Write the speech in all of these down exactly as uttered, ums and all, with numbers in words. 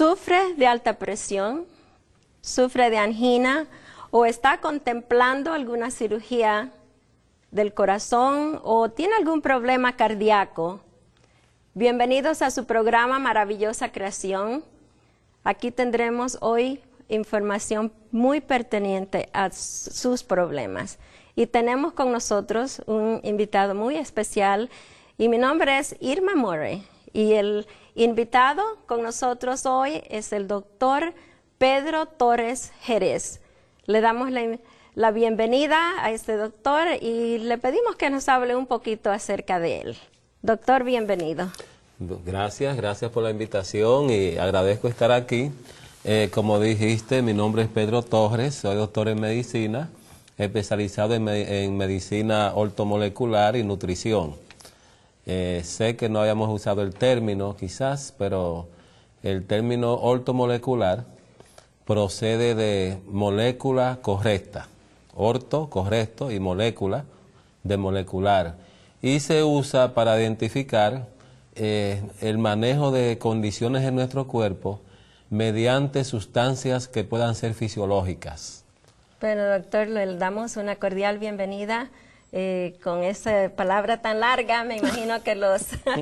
sufre de alta presión, sufre de angina o está contemplando alguna cirugía del corazón o tiene algún problema cardíaco, bienvenidos a su programa Maravillosa Creación. Aquí tendremos hoy información muy pertinente a sus problemas. Y tenemos con nosotros un invitado muy especial y mi nombre es Irma Murray. Y el invitado con nosotros hoy es el doctor Pedro Torres Jerez. Le damos la, la bienvenida a este doctor y le pedimos que nos hable un poquito acerca de él. Doctor, bienvenido. Gracias, gracias por la invitación y agradezco estar aquí. Eh, como dijiste, mi nombre es Pedro Torres, soy doctor en medicina, especializado en, me en medicina ortomolecular y nutrición. Eh, sé que no habíamos usado el término quizás, pero el término ortomolecular procede de molécula correcta, orto, correcto, y molécula, de molecular. Y se usa para identificar eh, el manejo de condiciones en nuestro cuerpo mediante sustancias que puedan ser fisiológicas. Bueno, doctor, le damos una cordial bienvenida. Eh, con esa palabra tan larga, me imagino que los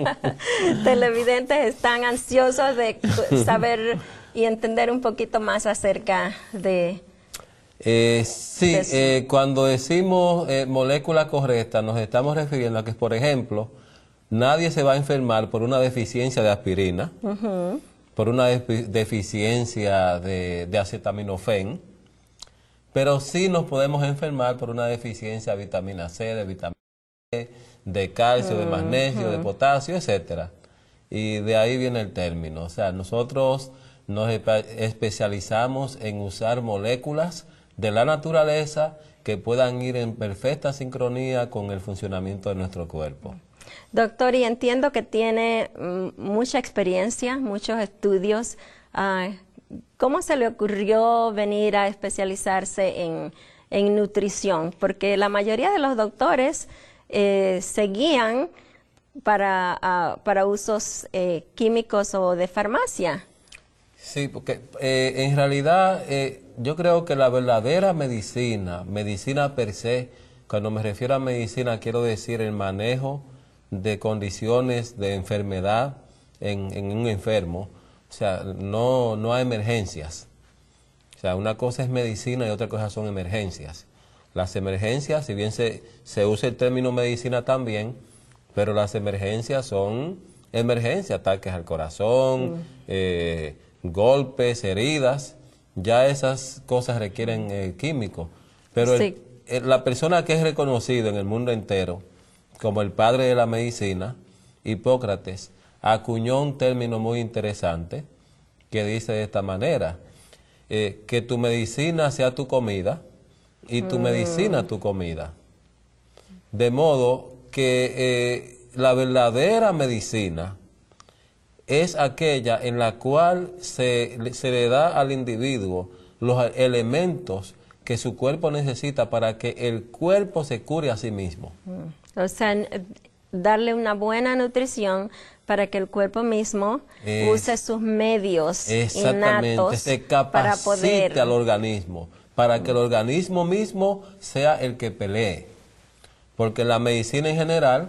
televidentes están ansiosos de saber y entender un poquito más acerca de... Eh, sí, de eh, cuando decimos eh, molécula correcta, nos estamos refiriendo a que, por ejemplo, nadie se va a enfermar por una deficiencia de aspirina, uh-huh. por una de deficiencia de, de acetaminofén, pero sí nos podemos enfermar por una deficiencia de vitamina C, de vitamina E, de calcio, de magnesio, uh-huh. de potasio, etcétera. Y de ahí viene el término. O sea, nosotros nos especializamos en usar moléculas de la naturaleza que puedan ir en perfecta sincronía con el funcionamiento de nuestro cuerpo. Doctor, y entiendo que tiene mm, mucha experiencia, muchos estudios. Uh, ¿Cómo se le ocurrió venir a especializarse en, en nutrición? Porque la mayoría de los doctores eh, se guían para, uh, para usos eh, químicos o de farmacia. Sí, porque eh, en realidad eh, yo creo que la verdadera medicina, medicina per se, cuando me refiero a medicina quiero decir el manejo de condiciones de enfermedad en, en un enfermo. O sea, no, no hay emergencias. O sea, una cosa es medicina y otra cosa son emergencias. Las emergencias, si bien se, se usa el término medicina también, pero las emergencias son emergencias, ataques al corazón, mm. eh, golpes, heridas, ya esas cosas requieren eh, químicos. Pero sí. el, el, la persona que es reconocido en el mundo entero como el padre de la medicina, Hipócrates, acuñó un término muy interesante que dice de esta manera, eh, que tu medicina sea tu comida y tu mm. medicina tu comida. De modo que eh, la verdadera medicina es aquella en la cual se, se le da al individuo los elementos que su cuerpo necesita para que el cuerpo se cure a sí mismo. Mm. O sea, darle una buena nutrición para que el cuerpo mismo es, use sus medios innatos se capacite para poder al organismo, para que el organismo mismo sea el que pelee. Porque la medicina en general,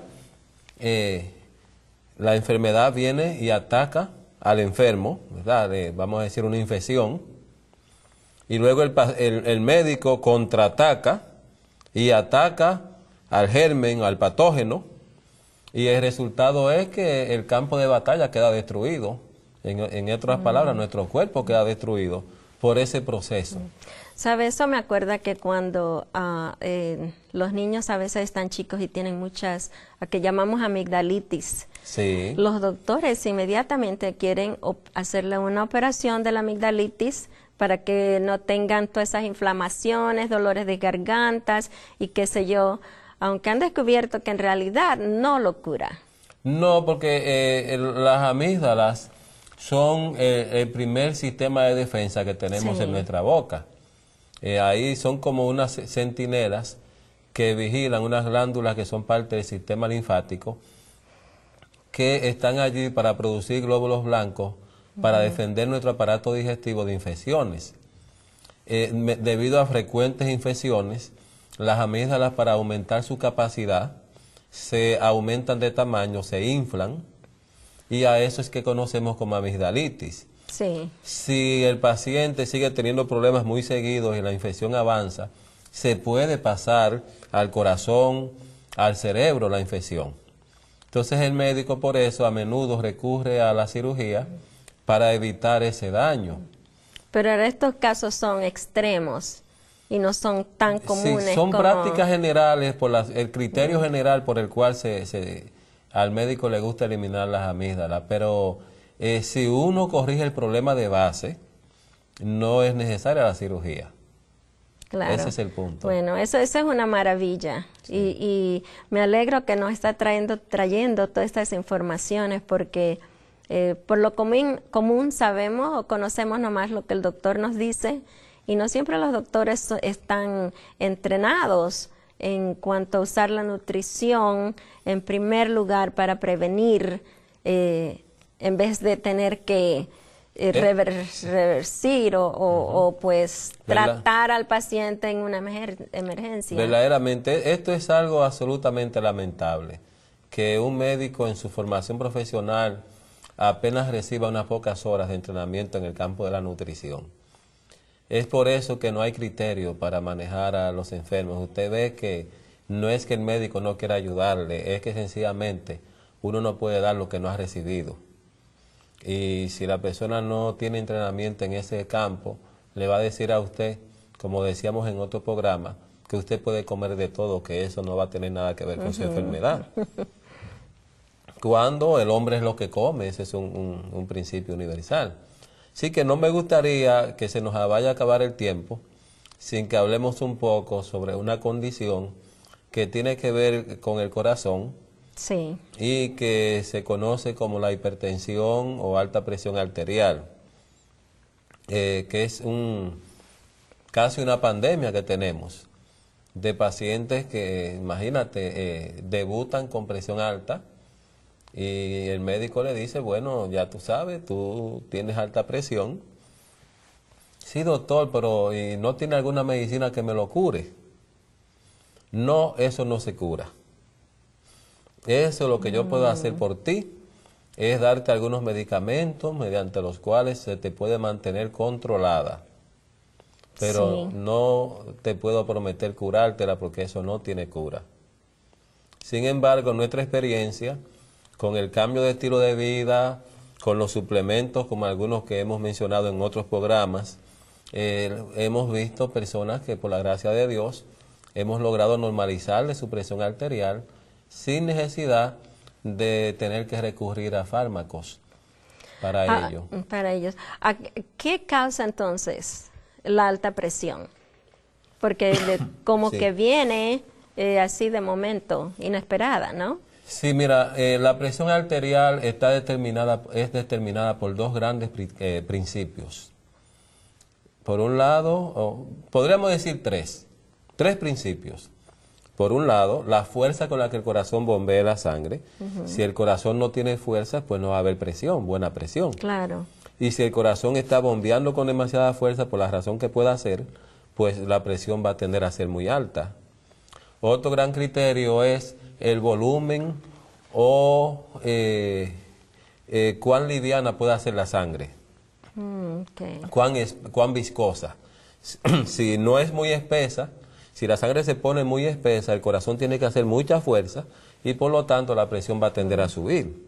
eh, la enfermedad viene y ataca al enfermo, ¿verdad? Eh, vamos a decir una infección, y luego el, el, el médico contraataca y ataca al germen, al patógeno, y el resultado es que el campo de batalla queda destruido. En, en otras mm. palabras, nuestro cuerpo queda destruido por ese proceso. ¿Sabe? Eso me acuerda que cuando uh, eh, los niños a veces están chicos y tienen muchas, a que llamamos amigdalitis, sí. los doctores inmediatamente quieren hacerle una operación de la amigdalitis para que no tengan todas esas inflamaciones, dolores de gargantas y qué sé yo, aunque han descubierto que en realidad no lo cura. No, porque eh, el, las amígdalas son eh, el primer sistema de defensa que tenemos sí. en nuestra boca. Eh, ahí son como unas centinelas que vigilan unas glándulas que son parte del sistema linfático, que están allí para producir glóbulos blancos para Ujú. defender nuestro aparato digestivo de infecciones. Eh, me- debido a frecuentes infecciones, las amígdalas, para aumentar su capacidad, se aumentan de tamaño, se inflan, y a eso es que conocemos como amigdalitis. Sí. Si el paciente sigue teniendo problemas muy seguidos y la infección avanza, se puede pasar al corazón, al cerebro la infección. Entonces el médico por eso a menudo recurre a la cirugía para evitar ese daño. Pero ahora estos casos son extremos y no son tan Sí, comunes son como... prácticas generales, por las- el criterio general por el cual se, se- al médico le gusta eliminar las amígdalas, pero eh, si uno corrige el problema de base, no es necesaria la cirugía. Claro. Ese es el punto. Bueno, eso, eso es una maravilla. Sí. Y, y me alegro que nos está trayendo, trayendo todas estas informaciones porque eh, por lo común, común sabemos o conocemos nomás lo que el doctor nos dice y no siempre los doctores so- están entrenados en cuanto a usar la nutrición en primer lugar para prevenir eh, en vez de tener que eh, Eh. rever- reversir o, o- o, pues ¿Verdad? tratar al paciente en una emer- emergencia. Verdaderamente, esto es algo absolutamente lamentable, que un médico en su formación profesional apenas reciba unas pocas horas de entrenamiento en el campo de la nutrición. Es por eso que no hay criterio para manejar a los enfermos. Usted ve que no es que el médico no quiera ayudarle, es que sencillamente uno no puede dar lo que no ha recibido. Y si la persona no tiene entrenamiento en ese campo, le va a decir a usted, como decíamos en otro programa, que usted puede comer de todo, que eso no va a tener nada que ver con su enfermedad. Cuando el hombre es lo que come, ese es un, un- un principio universal. Así que no me gustaría que se nos vaya a acabar el tiempo sin que hablemos un poco sobre una condición que tiene que ver con el corazón Sí. y que se conoce como la hipertensión o alta presión arterial, eh, que es un casi una pandemia que tenemos de pacientes que, imagínate, eh, debutan con presión alta y el médico le dice, bueno, ya tú sabes, tú tienes alta presión. Sí, doctor, pero ¿y no tiene alguna medicina que me lo cure? No, eso no se cura. Eso lo que yo puedo hacer por ti es darte algunos medicamentos mediante los cuales se te puede mantener controlada. Pero Sí. no te puedo prometer curártela porque eso no tiene cura. Sin embargo, nuestra experiencia con el cambio de estilo de vida, con los suplementos como algunos que hemos mencionado en otros programas, eh, hemos visto personas que por la gracia de Dios hemos logrado normalizarle su presión arterial sin necesidad de tener que recurrir a fármacos para Ah, ello. para ellos. ¿A ¿Qué causa entonces la alta presión? Porque de- como Sí. que viene eh, así de momento, inesperada, ¿no? Sí, mira, eh, la presión arterial está determinada, es determinada por dos grandes pri- eh, principios. Por un lado, o podríamos decir tres, tres principios. Por un lado, la fuerza con la que el corazón bombea la sangre. Si el corazón no tiene fuerza, pues no va a haber presión, buena presión. Claro. Y si el corazón está bombeando con demasiada fuerza, por la razón que pueda ser, pues la presión va a tender a ser muy alta. Otro gran criterio es el volumen o eh, eh, cuán liviana puede ser la sangre, Mm, ok. cuán, es, cuán viscosa. Si no es muy espesa, si la sangre se pone muy espesa, el corazón tiene que hacer mucha fuerza y por lo tanto la presión va a tender a subir.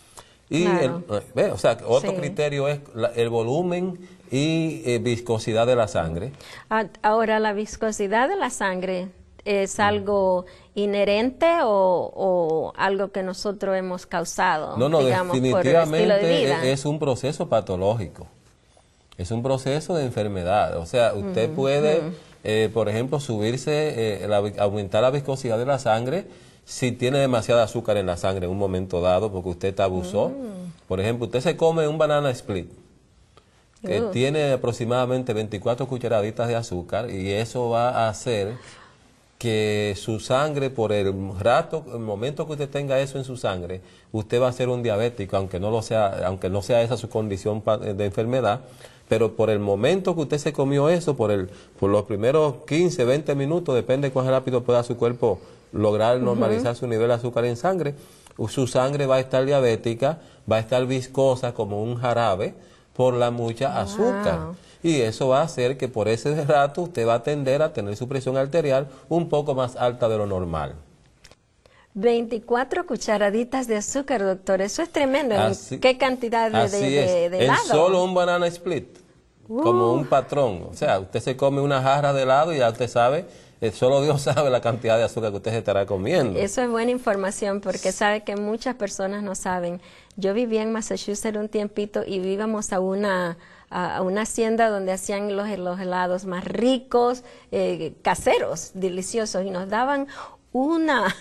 Y Claro. el, eh, ve, o sea, otro Sí. criterio es la- el volumen y eh, viscosidad de la sangre. Ah, Ahora, ¿la viscosidad de la sangre es algo inherente o, o algo que nosotros hemos causado, No, no, digamos, por el estilo de definitivamente vida? es un proceso patológico. Es un proceso de enfermedad. O sea, usted puede, eh, por ejemplo, subirse, eh, la vi- aumentar la viscosidad de la sangre si tiene demasiada azúcar en la sangre en un momento dado, porque usted abusó. Por ejemplo, usted se come un banana split, que Uh. tiene aproximadamente veinticuatro cucharaditas de azúcar, y eso va a hacer que su sangre, por el rato, el momento que usted tenga eso en su sangre, usted va a ser un diabético, aunque no lo sea, aunque no sea esa su condición de enfermedad, pero por el momento que usted se comió eso, por el, por los primeros quince, veinte minutos, depende de cuán rápido pueda su cuerpo lograr normalizar uh-huh. su nivel de azúcar en sangre, su sangre va a estar diabética, va a estar viscosa como un jarabe por la mucha wow. azúcar. Y eso va a hacer que por ese rato usted va a tender a tener su presión arterial un poco más alta de lo normal. veinticuatro cucharaditas de azúcar, doctor. Eso es tremendo. Así, ¿Qué cantidad de, así de, de, de helado? En solo un banana split, uh. como un patrón. O sea, usted se come una jarra de helado y ya usted sabe, eh, solo Dios sabe la cantidad de azúcar que usted se estará comiendo. Eso es buena información porque sabe que muchas personas no saben. Yo vivía en Massachusetts un tiempito y íbamos a una... a una hacienda donde hacían los, los helados más ricos, eh, caseros, deliciosos, y nos daban una,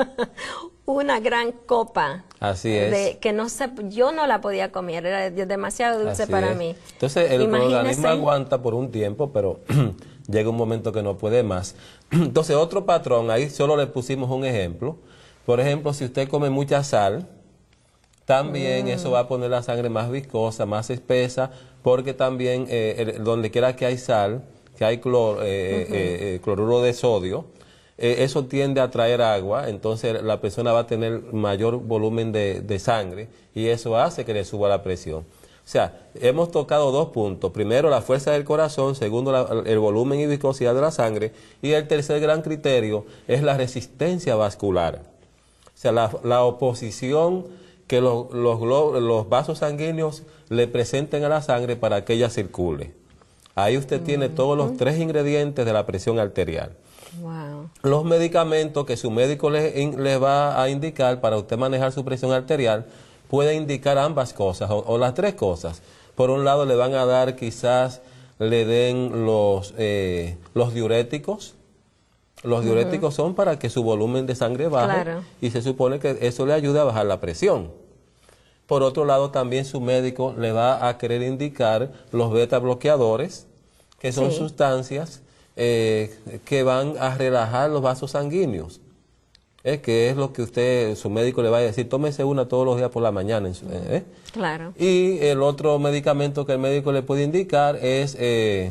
una gran copa. Así es. De, que no se, yo no la podía comer, era demasiado dulce Así para es. mí. Entonces el Imagínese, organismo aguanta por un tiempo, pero llega un momento que no puede más. Entonces otro patrón, ahí solo le pusimos un ejemplo. Por ejemplo, si usted come mucha sal, también mm. eso va a poner la sangre más viscosa, más espesa, porque también eh, el, donde quiera que hay sal, que hay clor, eh, uh-huh. eh, eh, cloruro de sodio, eh, eso tiende a traer agua, entonces la persona va a tener mayor volumen de, de sangre y eso hace que le suba la presión. O sea, hemos tocado dos puntos. Primero, la fuerza del corazón. Segundo, la, el volumen y viscosidad de la sangre. Y el tercer gran criterio es la resistencia vascular. O sea, la, la oposición que los, los, los vasos sanguíneos le presenten a la sangre para que ella circule. Ahí usted mm-hmm. tiene todos los tres ingredientes de la presión arterial. Wow. Los medicamentos que su médico le, le va a indicar para usted manejar su presión arterial puede indicar ambas cosas o, o las tres cosas. Por un lado le van a dar, quizás le den los, eh, los diuréticos. Los diuréticos uh-huh. son para que su volumen de sangre baje claro. y se supone que eso le ayuda a bajar la presión. Por otro lado, también su médico le va a querer indicar los beta bloqueadores, que son sí. sustancias eh, que van a relajar los vasos sanguíneos. Es que es lo que usted, su médico le va a decir, tómese una todos los días por la mañana. ¿eh? Claro. Y el otro medicamento que el médico le puede indicar es... Eh,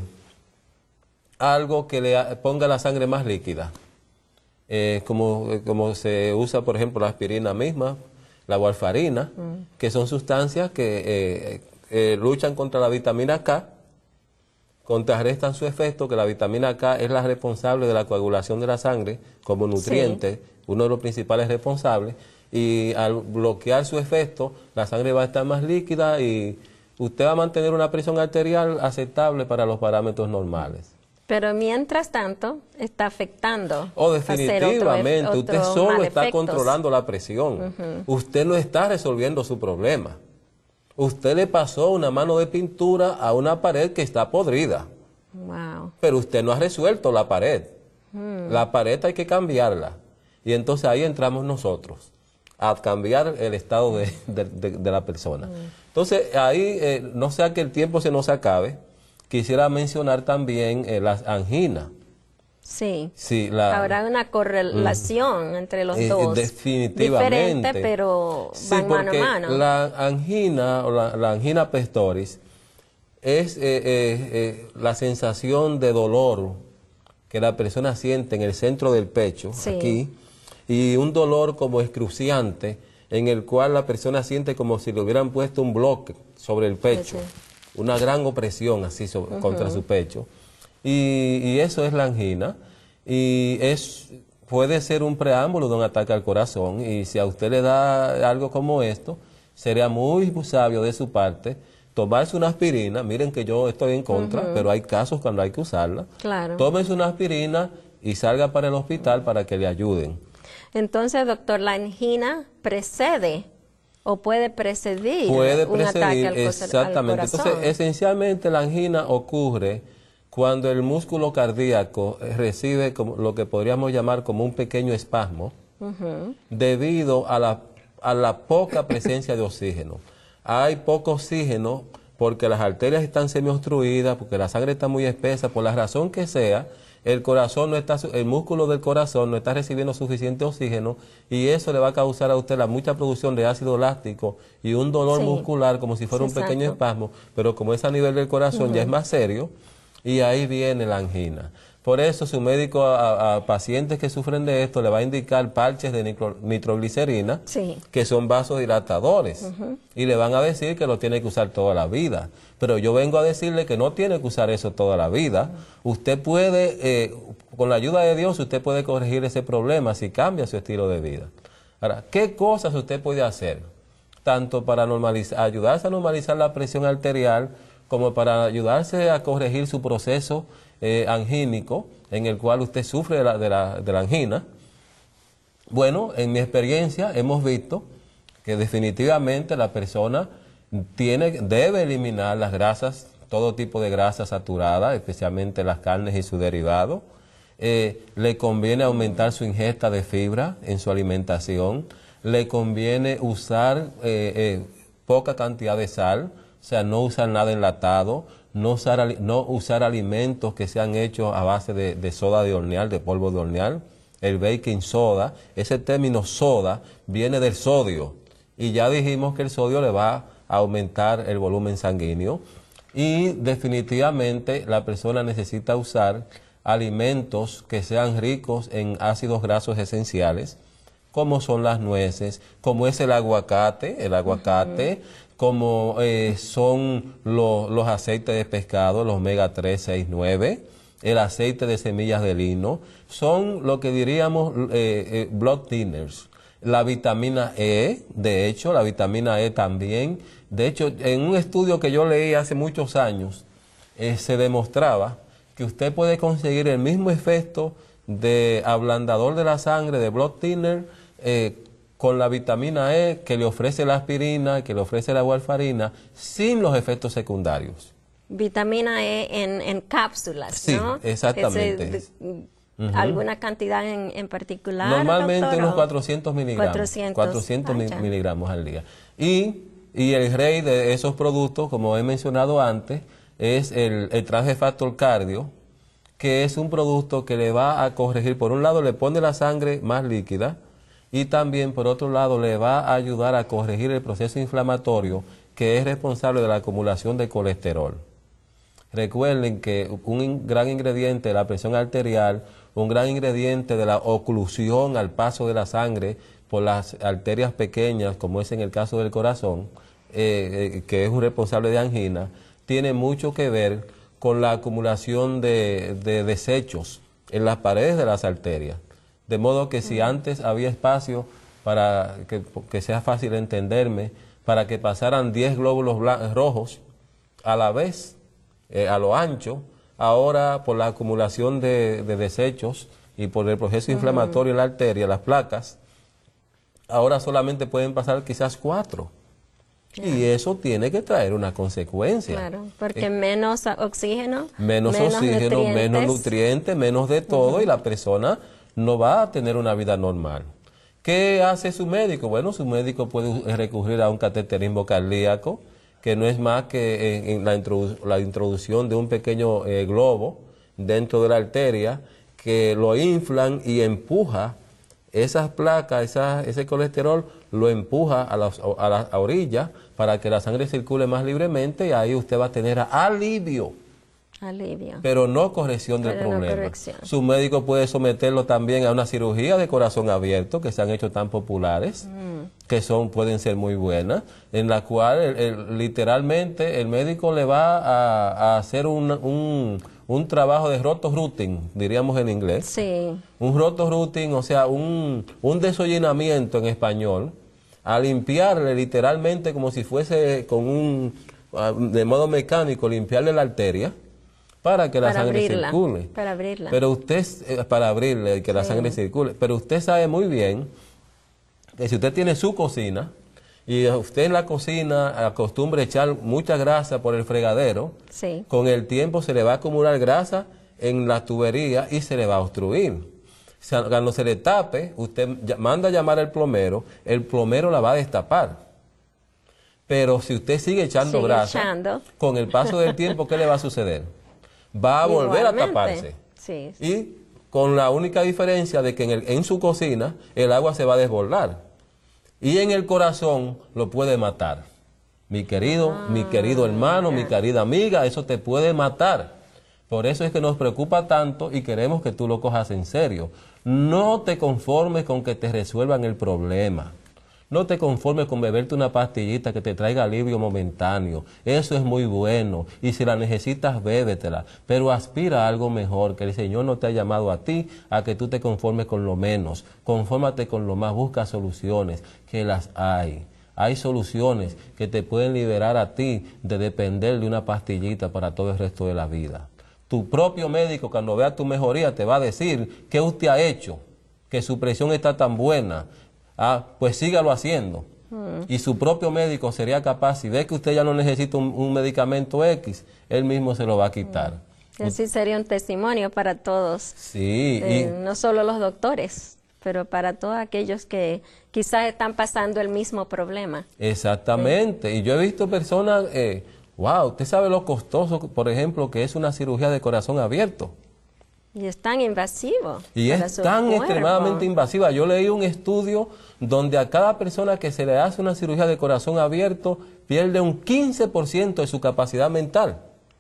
algo que le ponga la sangre más líquida, eh, como, como se usa, por ejemplo, la aspirina misma, la warfarina, mm. que son sustancias que eh, eh, luchan contra la vitamina K, contrarrestan su efecto, que la vitamina K es la responsable de la coagulación de la sangre como nutriente, sí. uno de los principales responsables, y al bloquear su efecto, la sangre va a estar más líquida y usted va a mantener una presión arterial aceptable para los parámetros normales. Pero mientras tanto, está afectando. Oh, definitivamente. Otro, usted otro solo está efectos. controlando la presión. Uh-huh. Usted no está resolviendo su problema. Usted le pasó una mano de pintura a una pared que está podrida. Wow. Pero usted no ha resuelto la pared. Hmm. La pared hay que cambiarla. Y entonces ahí entramos nosotros, a cambiar el estado de, de, de, de la persona. Hmm. Entonces ahí, eh, no sea que el tiempo se nos acabe, quisiera mencionar también eh, las anginas. Sí, sí la, habrá una correlación mm, entre los eh, dos. Definitivamente. Diferente, pero sí, van mano a mano. La angina, o la, la angina pectoris, es eh, eh, eh, la sensación de dolor que la persona siente en el centro del pecho, sí. aquí, y un dolor como excruciante, en el cual la persona siente como si le hubieran puesto un bloque sobre el pecho. Sí, sí. Una gran opresión así sobre, uh-huh. contra su pecho. Y, y eso es la angina. Y es puede ser un preámbulo de un ataque al corazón. Y si a usted le da algo como esto, sería muy sabio de su parte tomarse una aspirina. Miren que yo estoy en contra, uh-huh. pero hay casos cuando hay que usarla. Claro. Tómese una aspirina y salga para el hospital para que le ayuden. Entonces, doctor, la angina precede o puede precedir, puede un precedir, ataque al, exactamente. al corazón. Entonces, esencialmente la angina ocurre cuando el músculo cardíaco recibe como, lo que podríamos llamar como un pequeño espasmo, uh-huh. debido a la, a la poca presencia de oxígeno. Hay poco oxígeno porque las arterias están semiobstruidas, porque la sangre está muy espesa, por la razón que sea, el corazón no está, el músculo del corazón no está recibiendo suficiente oxígeno y eso le va a causar a usted la mucha producción de ácido láctico y un dolor Sí. muscular como si fuera Sí, un pequeño exacto. espasmo, pero como es a nivel del corazón Ujú. ya es más serio y ahí viene la angina. Por eso su médico a, a pacientes que sufren de esto le va a indicar parches de nitro- nitroglicerina, Sí. que son vasodilatadores, Ujú. y le van a decir que lo tiene que usar toda la vida. Pero yo vengo a decirle que no tiene que usar eso toda la vida. Usted puede, eh, con la ayuda de Dios, usted puede corregir ese problema si cambia su estilo de vida. Ahora, ¿qué cosas usted puede hacer? Tanto para normalizar, ayudarse a normalizar la presión arterial, como para ayudarse a corregir su proceso eh, angínico, en el cual usted sufre de la, de la, de la angina. Bueno, en mi experiencia hemos visto que definitivamente la persona tiene, debe eliminar las grasas, todo tipo de grasas saturadas, especialmente las carnes y sus derivados. Eh, le conviene aumentar su ingesta de fibra en su alimentación. Le conviene usar eh, eh, poca cantidad de sal, o sea, no usar nada enlatado, no usar, ali- no usar alimentos que sean hechos a base de, de soda de hornear, de polvo de hornear. El baking soda, ese término soda viene del sodio y ya dijimos que el sodio le va a aumentar el volumen sanguíneo y definitivamente la persona necesita usar alimentos que sean ricos en ácidos grasos esenciales, como son las nueces, como es el aguacate, el aguacate, como eh, son lo- los aceites de pescado, los omega tres, seis, nueve, el aceite de semillas de lino, son lo que diríamos eh, eh, blood thinners. La vitamina E, de hecho, la vitamina E también. De hecho, en un estudio que yo leí hace muchos años, eh, se demostraba que usted puede conseguir el mismo efecto de ablandador de la sangre, de blood thinner, eh, con la vitamina E que le ofrece la aspirina, que le ofrece la warfarina, sin los efectos secundarios. Vitamina E en, en cápsulas, Sí, ¿no? exactamente. Ese, de- ¿Alguna cantidad en, en particular, Normalmente doctor, unos o? cuatrocientos miligramos. cuatrocientos. cuatrocientos mi- Vaya. miligramos al día. Y, y el rey de esos productos, como he mencionado antes, es el, el Transfer Factor Cardio, que es un producto que le va a corregir, por un lado le pone la sangre más líquida y también por otro lado le va a ayudar a corregir el proceso inflamatorio que es responsable de la acumulación de colesterol. Recuerden que un in- gran ingrediente de la presión arterial, un gran ingrediente de la oclusión al paso de la sangre por las arterias pequeñas, como es en el caso del corazón, eh, eh, que es un responsable de angina, tiene mucho que ver con la acumulación de, de desechos en las paredes de las arterias. De modo que si antes había espacio para que, que sea fácil entenderme, para que pasaran diez glóbulos blan- rojos a la vez, eh, a lo ancho, ahora por la acumulación de, de desechos y por el proceso inflamatorio en la arteria, las placas, ahora solamente pueden pasar quizás cuatro. Y eso tiene que traer una consecuencia. Claro, porque Eh, menos a- oxígeno, menos, oxígeno, nutrientes. menos nutrientes, menos de todo, y la persona no va a tener una vida normal. ¿Qué hace su médico? Bueno, su médico puede recurrir a un cateterismo cardíaco, que no es más que en, en la, introdu- la introducción de un pequeño eh, globo dentro de la arteria, que lo inflan y empuja esas placas, esa- ese colesterol, lo empuja a, las- a la a orilla para que la sangre circule más libremente y ahí usted va a tener alivio, Alivio. pero no corrección del Pero no problema. corrección. Su médico puede someterlo también a una cirugía de corazón abierto, que se han hecho tan populares, que son pueden ser muy buenas, en la cual el- el- literalmente el médico le va a, a hacer un, un, un trabajo de roto-routing, diríamos en inglés. Sí. Un roto-routing, o sea, un, un desollinamiento en español, a limpiarle literalmente como si fuese con un, ah, de modo mecánico, limpiarle la arteria para que la Para sangre abrirla, circule. para abrirla. Pero usted, eh, para abrirle y que la Sí. sangre circule. Pero usted sabe muy bien que si usted tiene su cocina y usted en la cocina acostumbra echar mucha grasa por el fregadero, Sí. con el tiempo se le va a acumular grasa en la tubería y se le va a obstruir. O sea, cuando se le tape, usted ya- manda a llamar al plomero, el plomero la va a destapar. Pero si usted sigue echando Sigue grasa, echando. con el paso del tiempo, ¿qué le va a suceder? Va a volver a Igualmente. taparse. Sí. Y con la única diferencia de que en, el, en su cocina el agua se va a desbordar. Y en el corazón lo puede matar. Mi querido, ah, mi querido hermano, yeah. mi querida amiga, eso te puede matar. Por eso es que nos preocupa tanto y queremos que tú lo cojas en serio. No te conformes con que te resuelvan el problema. No te conformes con beberte una pastillita que te traiga alivio momentáneo. Eso es muy bueno. Y si la necesitas, bébetela. Pero aspira a algo mejor, que el Señor no te ha llamado a ti a que tú te conformes con lo menos. Confórmate con lo más. Busca soluciones, que las hay. Hay soluciones que te pueden liberar a ti de depender de una pastillita para todo el resto de la vida. Tu propio médico, cuando vea tu mejoría, te va a decir qué usted ha hecho, que su presión está tan buena. Ah, pues sígalo haciendo. Mm. Y su propio médico sería capaz, si ve que usted ya no necesita un, un medicamento X, él mismo se lo va a quitar. Mm. Así sería un testimonio para todos. Sí. Eh, y, no solo los doctores, pero para todos aquellos que quizás están pasando el mismo problema. Exactamente. Sí. Y yo he visto personas, eh, wow, usted sabe lo costoso, por ejemplo, que es una cirugía de corazón abierto. Y es tan invasivo. Y es tan cuerpo. extremadamente invasiva. Yo leí un estudio donde a cada persona que se le hace una cirugía de corazón abierto pierde un quince por ciento de su capacidad mental.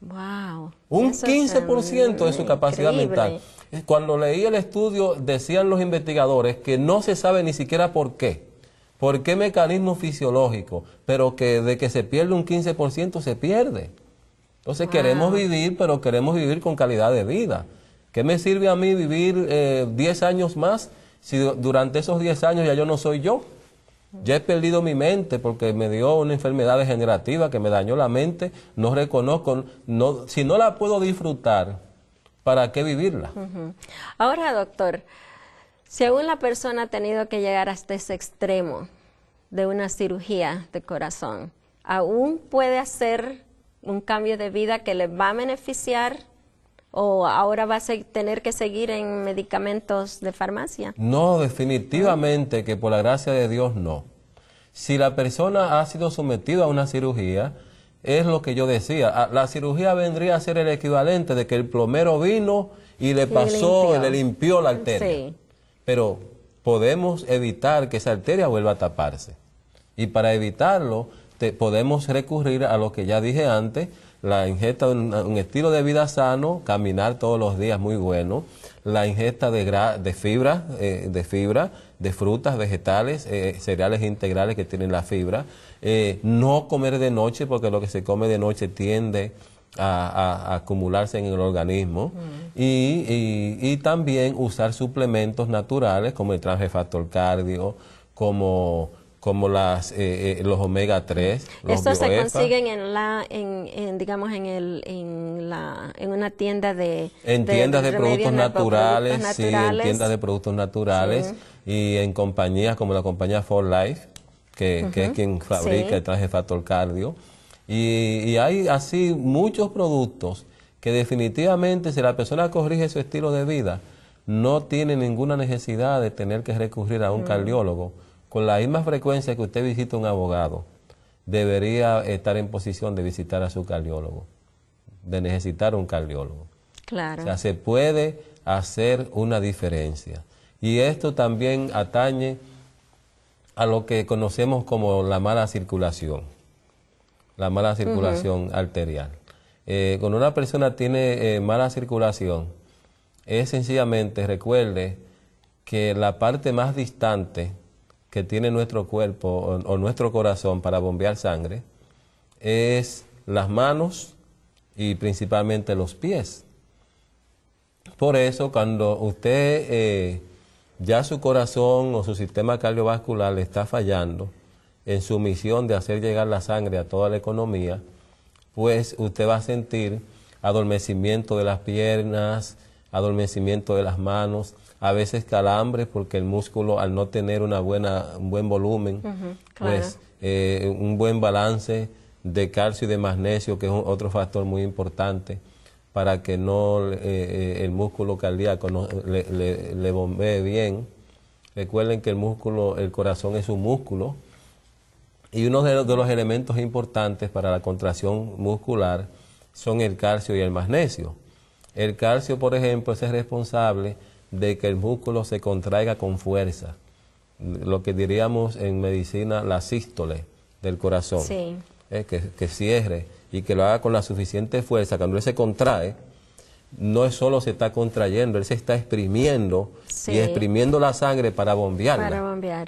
Wow. Un quince por ciento de su capacidad mental. Cuando leí el estudio decían los investigadores que no se sabe ni siquiera por qué. ¿Por qué mecanismo fisiológico? Pero que de que se pierde un quince por ciento se pierde. Entonces wow. queremos vivir, pero queremos vivir con calidad de vida. ¿Qué me sirve a mí vivir eh, diez años más si durante esos diez años ya yo no soy yo? Ya he perdido mi mente porque me dio una enfermedad degenerativa que me dañó la mente, no reconozco, no, si no la puedo disfrutar, ¿para qué vivirla? Uh-huh. Ahora, doctor, si aún la persona ha tenido que llegar hasta ese extremo de una cirugía de corazón, ¿aún puede hacer un cambio de vida que le va a beneficiar? ¿O ahora va a tener que seguir en medicamentos de farmacia? No, definitivamente que por la gracia de Dios no. Si la persona ha sido sometida a una cirugía, es lo que yo decía, la cirugía vendría a ser el equivalente de que el plomero vino y le pasó, y le limpió la arteria. Sí. Pero podemos evitar que esa arteria vuelva a taparse. Y para evitarlo, te, podemos recurrir a lo que ya dije antes, la ingesta de un, un estilo de vida sano, caminar todos los días muy bueno, la ingesta de, gra, de fibra, eh, de fibra, de frutas, vegetales, eh, cereales integrales que tienen la fibra, eh, no comer de noche porque lo que se come de noche tiende a, a, a acumularse en el organismo mm. y, y, y también usar suplementos naturales como el transfactor cardio, como como las eh, eh, los omega tres, los Estos se consiguen en la en, en digamos en el en la en una tienda de en de, tiendas de, de, productos, naturales, productos sí, naturales, en tiendas de productos naturales sí. Y en compañías como la compañía For Life, que, uh-huh. que es quien fabrica sí. el traje Factor Cardio, y, y hay así muchos productos que definitivamente si la persona corrige su estilo de vida, no tiene ninguna necesidad de tener que recurrir a un uh-huh. cardiólogo. Con la misma frecuencia que usted visita a un abogado, debería estar en posición de visitar a su cardiólogo, de necesitar un cardiólogo. Claro. O sea, se puede hacer una diferencia. Y esto también atañe a lo que conocemos como la mala circulación, la mala circulación uh-huh. arterial. Eh, cuando una persona tiene eh, mala circulación, es sencillamente, recuerde, que la parte más distante que tiene nuestro cuerpo o, o nuestro corazón para bombear sangre es las manos y principalmente los pies. Por eso cuando usted eh, ya su corazón o su sistema cardiovascular le está fallando en su misión de hacer llegar la sangre a toda la economía, pues usted va a sentir adormecimiento de las piernas, adormecimiento de las manos, a veces calambres porque el músculo al no tener una buena, un buen volumen, uh-huh, claro. pues eh, un buen balance de calcio y de magnesio, que es un, otro factor muy importante para que no eh, el músculo cardíaco no, le, le, le bombee bien. Recuerden que el músculo, el corazón es un músculo y uno de los, de los elementos importantes para la contracción muscular son el calcio y el magnesio. El calcio, por ejemplo, es el responsable de que el músculo se contraiga con fuerza, lo que diríamos en medicina la sístole del corazón, Sí. eh, que, que cierre y que lo haga con la suficiente fuerza. Cuando él se contrae, no es solo se está contrayendo, él se está exprimiendo Sí. y exprimiendo la sangre para bombearla. Para bombear.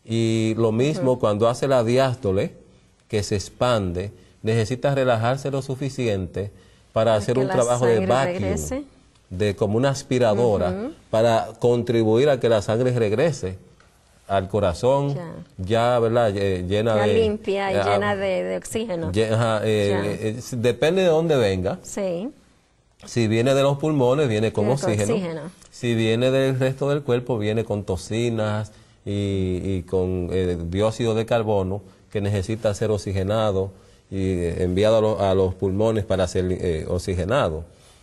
Y lo mismo uh-huh. cuando hace la diástole, que se expande, necesita relajarse lo suficiente para, para hacer un trabajo de vacuum, regrese. de como una aspiradora, uh-huh. para contribuir a que la sangre regrese al corazón, ya, ya ¿verdad? Llena ya de... limpia y uh, llena de, de oxígeno. Ya, eh, eh, depende de dónde venga. Sí. Si viene de los pulmones, viene con, viene oxígeno. con oxígeno. Si viene del resto del cuerpo, viene con toxinas y, y con eh, dióxido de carbono, que necesita ser oxigenado y eh, enviado a, lo, a los pulmones para ser eh, oxigenado.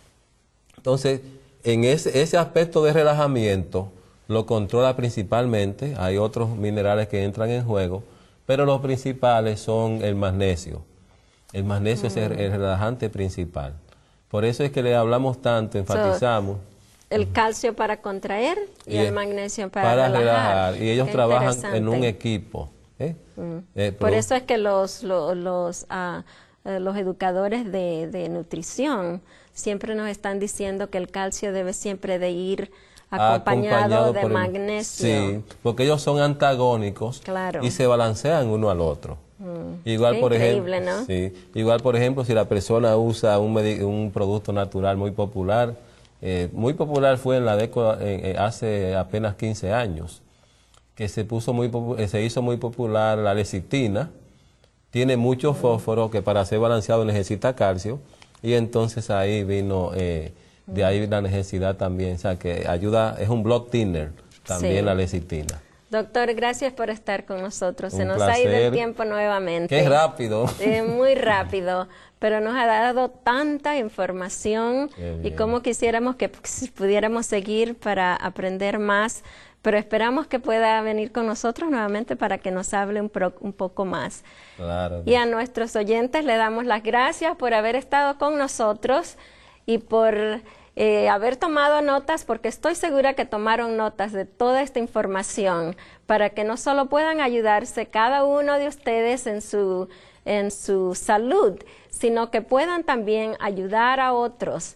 Entonces, en ese, ese aspecto de relajamiento lo controla principalmente, hay otros minerales que entran en juego, pero los principales son el magnesio. El magnesio mm. es el, el relajante principal. Por eso es que le hablamos tanto, enfatizamos. So, el calcio para contraer y, y el magnesio para, para relajar. relajar. Y ellos Qué trabajan en un equipo. ¿eh? Mm. Eh, Por eso es que los, los, los, uh, uh, los educadores de, de nutrición siempre nos están diciendo que el calcio debe siempre de ir acompañado, acompañado de el, magnesio. Sí, porque ellos son antagónicos claro. y se balancean uno al otro. Mm, igual, por ejemplo, ¿no? sí, igual, por ejemplo, si la persona usa un, un producto natural muy popular, eh, muy popular fue en la década, eh, hace apenas quince años, que se, puso muy, se hizo muy popular la lecitina, tiene mucho fósforo que para ser balanceado necesita calcio, y entonces ahí vino, eh, de ahí la necesidad también, o sea que ayuda, es un blood thinner también sí. la lecitina. Doctor, gracias por estar con nosotros. Un Se nos placer. ha ido el tiempo nuevamente. Qué rápido. Eh, muy rápido, pero nos ha dado tanta información y cómo quisiéramos que pudiéramos seguir para aprender más, pero esperamos que pueda venir con nosotros nuevamente para que nos hable un, pro, un poco más. Claro. Y a nuestros oyentes le damos las gracias por haber estado con nosotros y por... Eh, haber tomado notas, porque estoy segura que tomaron notas de toda esta información para que no solo puedan ayudarse cada uno de ustedes en su, en su salud, sino que puedan también ayudar a otros